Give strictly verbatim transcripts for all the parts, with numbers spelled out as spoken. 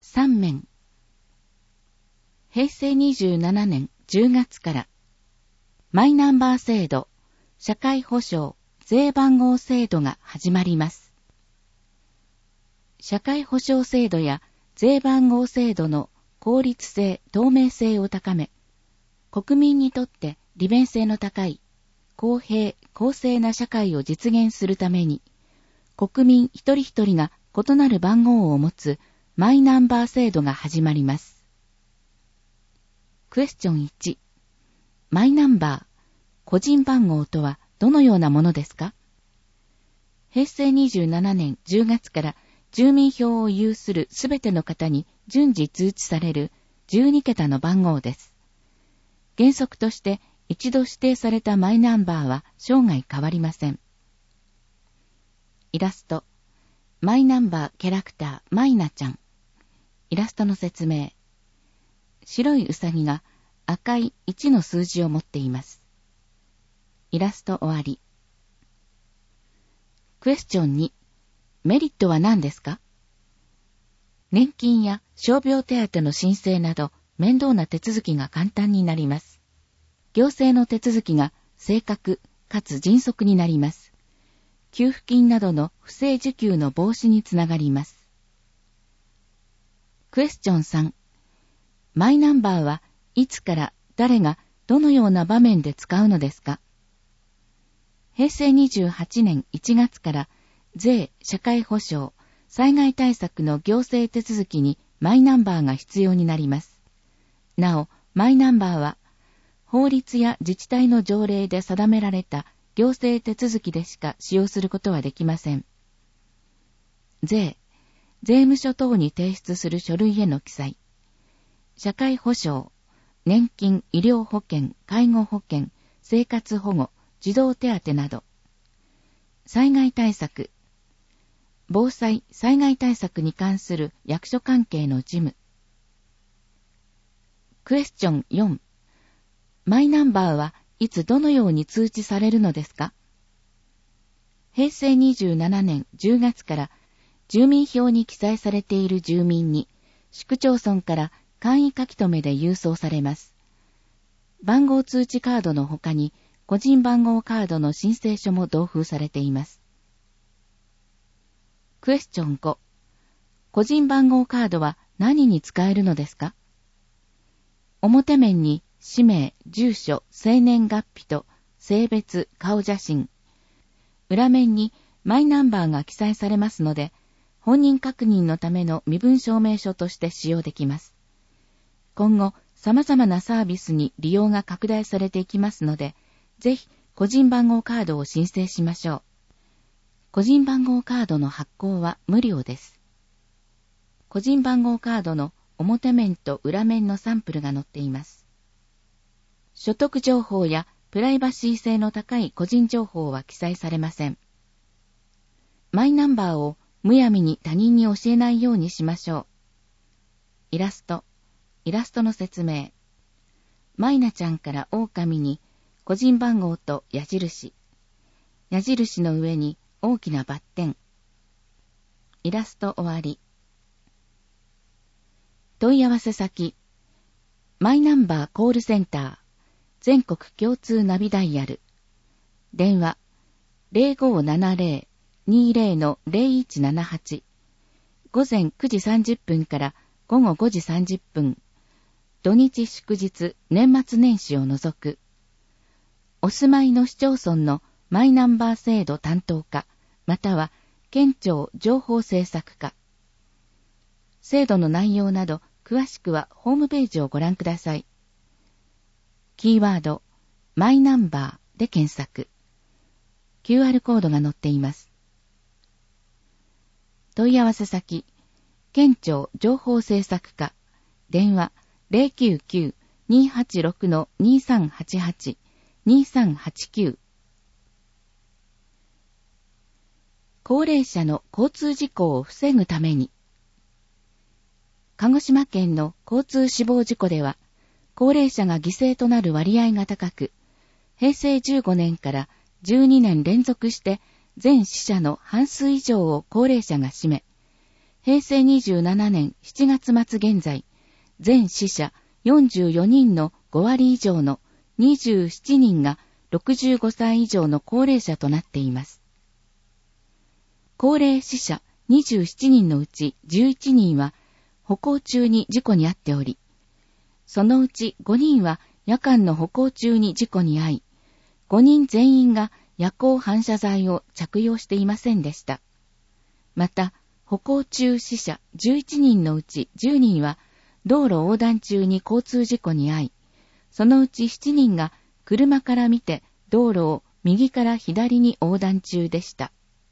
さんめん。へいせいにじゅうななねんじゅうがつからマイナンバー制度、社会保障、税番号制度が始まります。社会保障制度や税番号制度の効率性、透明性を高め、国民にとって利便性の高い、公平、公正な社会を実現するために、国民一人一人が異なる番号を持つマイナンバー制度が始まります。クエスチョンいち、マイナンバー、個人番号とはどのようなものですか？へいせいにじゅうななねんじゅうがつから住民票を有するすべての方に順次通知されるじゅうにけたの番号です。原則として一度指定されたマイナンバーは生涯変わりません。イラスト、マイナンバーキャラクターマイナちゃん。イラストの説明。白いうさぎが赤いいちの数字を持っています。イラスト終わり。クエスチョンに、メリットは何ですか？年金や傷病手当の申請など面倒な手続きが簡単になります。行政の手続きが正確かつ迅速になります。給付金などの不正受給の防止につながります。クエスチョンさん、マイナンバーはいつから誰がどのような場面で使うのですか？へいせいにじゅうはちねんいちがつから税、社会保障、災害対策の行政手続きにマイナンバーが必要になります。なお、マイナンバーは法律や自治体の条例で定められた行政手続きでしか使用することはできません。税、税務署等に提出する書類への記載。社会保障、年金、医療保険、介護保険、生活保護、児童手当など。災害対策、防災・災害対策に関する役所関係の事務。クエスチョンよん、マイナンバーはいつどのように通知されるのですか？へいせいにじゅうななねんじゅうがつから住民票に記載されている住民に市区町村から簡易書き留めで郵送されます。番号通知カードの他に個人番号カードの申請書も同封されています。クエスチョンご、個人番号カードは何に使えるのですか？表面に氏名、住所、生年月日と性別、顔写真。裏面にマイナンバーが記載されますので、本人確認のための身分証明書として使用できます。今後、様々なサービスに利用が拡大されていきますので、ぜひ個人番号カードを申請しましょう。個人番号カードの発行は無料です。個人番号カードの表面と裏面のサンプルが載っています。所得情報やプライバシー性の高い個人情報は記載されません。マイナンバーをむやみに他人に教えないようにしましょう。イラスト、イラストの説明。マイナちゃんから狼に個人番号と矢印。矢印の上に大きなバッテン。イラスト終わり。問い合わせ先。マイナンバーコールセンター。全国共通ナビダイヤル。電話 ゼロごーななゼロ にゼロ の ゼロいちななはち。午前くじさんじゅっぷんから午後ごじさんじゅっぷん。土日祝日、年末年始を除く。お住まいの市町村のマイナンバー制度担当課、または県庁情報政策課。制度の内容など詳しくはホームページをご覧ください。キーワード、マイナンバーで検索。キューアール コードが載っています。問い合わせ先、県庁情報政策課、電話 ゼロきゅうきゅう にーはちろく にーさんはちはち にーさんはちきゅう。高齢者の交通事故を防ぐために、鹿児島県の交通死亡事故では、高齢者が犠牲となる割合が高く、へいせいじゅうごねんからじゅうにねん連続して全死者の半数以上を高齢者が占め、 へいせいにじゅうななねんしちがつ末現在、全死者よんじゅうよにんのごわり以上のにじゅうななにんがろくじゅうごさい以上の高齢者となっています。高齢死者にじゅうななにんのうちじゅういちにんは歩行中に事故に遭っており、そのうちごにんは夜間の歩行中に事故に遭い、ごにん全員が夜光反射材を着用していませんでした。また、歩行中死者じゅういちにんのうちじゅうにんは道路横断中に交通事故に遭い、そのうちしちにんが車から見て道路を右から左に横断中でした。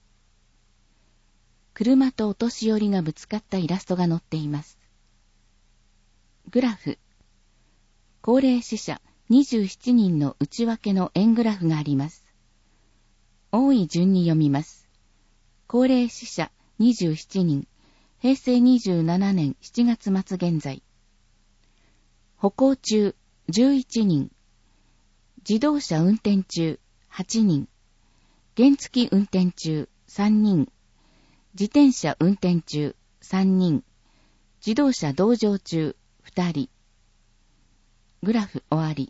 車とお年寄りがぶつかったイラストが載っています。グラフ。高齢死者にじゅうななにんの内訳の円グラフがあります。多い順に読みます。高齢死者にじゅうななにん、へいせいにじゅうななねんしちがつ末現在。歩行中じゅういちにん、自動車運転中はちにん、原付運転中さんにん、自転車運転中さんにん、自動車同乗中ふたり。グラフ終わり。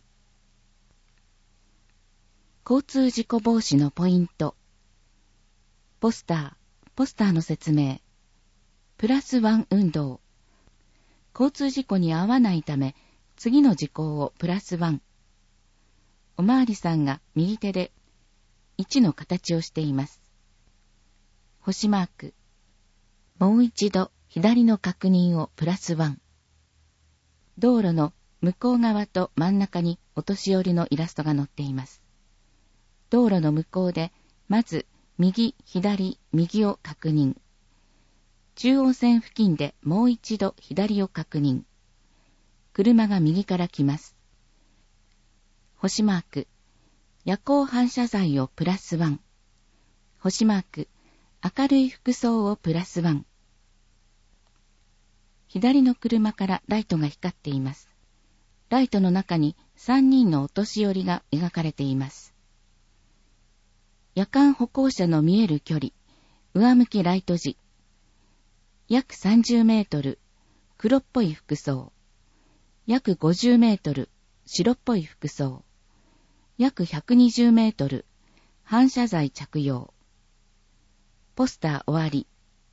交通事故防止のポイント。ポスター、ポスターの説明。プラスワン運動。交通事故に遭わないため、次の事項をプラスワン。おまわりさんが右手でいちの形をしています。星マーク。もう一度左の確認をプラスワン。道路の向こう側と真ん中にお年寄りのイラストが載っています。道路の向こうで、まず右、左、右を確認。中央線付近でもう一度左を確認。車が右から来ます。星マーク。夜光反射材をプラスワン。星マーク。明るい服装をプラスワン。左の車からライトが光っています。ライトの中にさんにんのお年寄りが描かれています。夜間歩行者の見える距離、上向きライト時。約さんじゅうメートル、黒っぽい服装。約ごじゅうメートル、白っぽい服装。約ひゃくにじゅうメートル、反射材着用。ポスター終わり。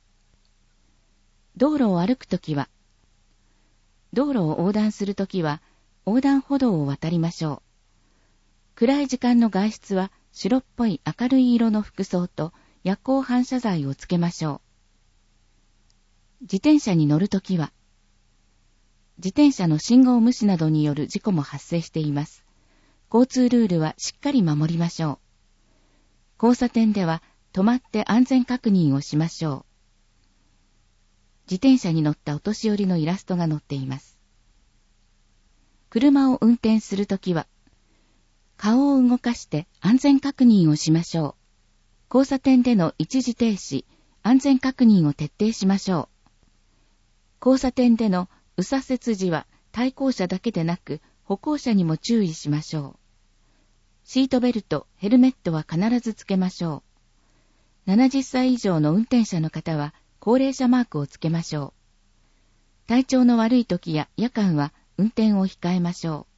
道路を歩くときは、道路を横断するときは、横断歩道を渡りましょう。暗い時間の外出は白っぽい明るい色の服装と夜光反射材をつけましょう。自転車に乗るときは、自転車の信号無視などによる事故も発生しています。交通ルールはしっかり守りましょう。交差点では止まって安全確認をしましょう。自転車に乗ったお年寄りのイラストが載っています。車を運転するときは、顔を動かして安全確認をしましょう。交差点での一時停止、安全確認を徹底しましょう。交差点での右左折時は対向車だけでなく歩行者にも注意しましょう。シートベルト、ヘルメットは必ずつけましょう。ななじゅっさい以上の運転者の方は高齢者マークをつけましょう。体調の悪い時や夜間は運転を控えましょ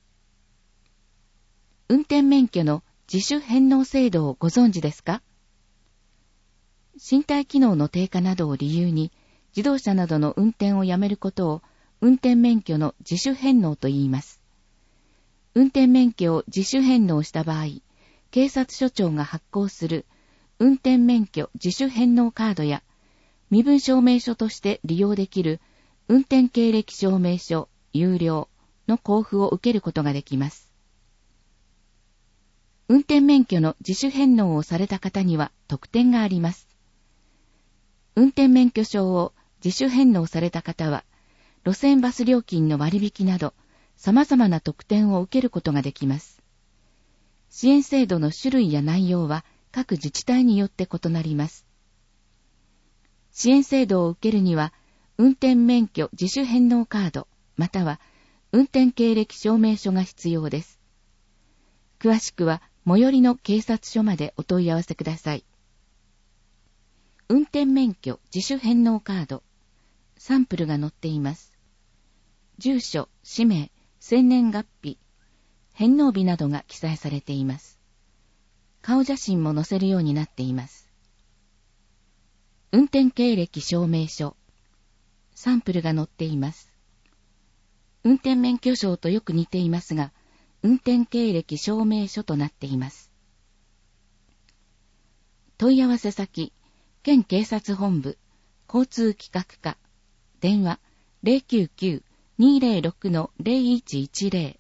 う。運転免許の自主返納制度をご存知ですか？身体機能の低下などを理由に自動車などの運転をやめることを運転免許の自主返納と言います。運転免許を自主返納した場合、警察署長が発行する運転免許自主返納カードや身分証明書として利用できる運転経歴証明書有料の交付を受けることができます。運転免許の自主返納をされた方には特典があります。運転免許証を自主返納された方は、路線バス料金の割引など、様々な特典を受けることができます。支援制度の種類や内容は各自治体によって異なります。支援制度を受けるには、運転免許自主返納カード、または運転経歴証明書が必要です。詳しくは最寄りの警察署までお問い合わせください。 運転免許自主返納カード。サンプルが載っています。住所、氏名、生年月日、返納日などが記載されています。顔写真も載せるようになっています。運転経歴証明書。サンプルが載っています。運転免許証とよく似ていますが、運転経歴証明書となっています。問い合わせ先、県警察本部、交通企画課、電話 ゼロきゅうきゅう にーゼロろく ゼロいちいちゼロ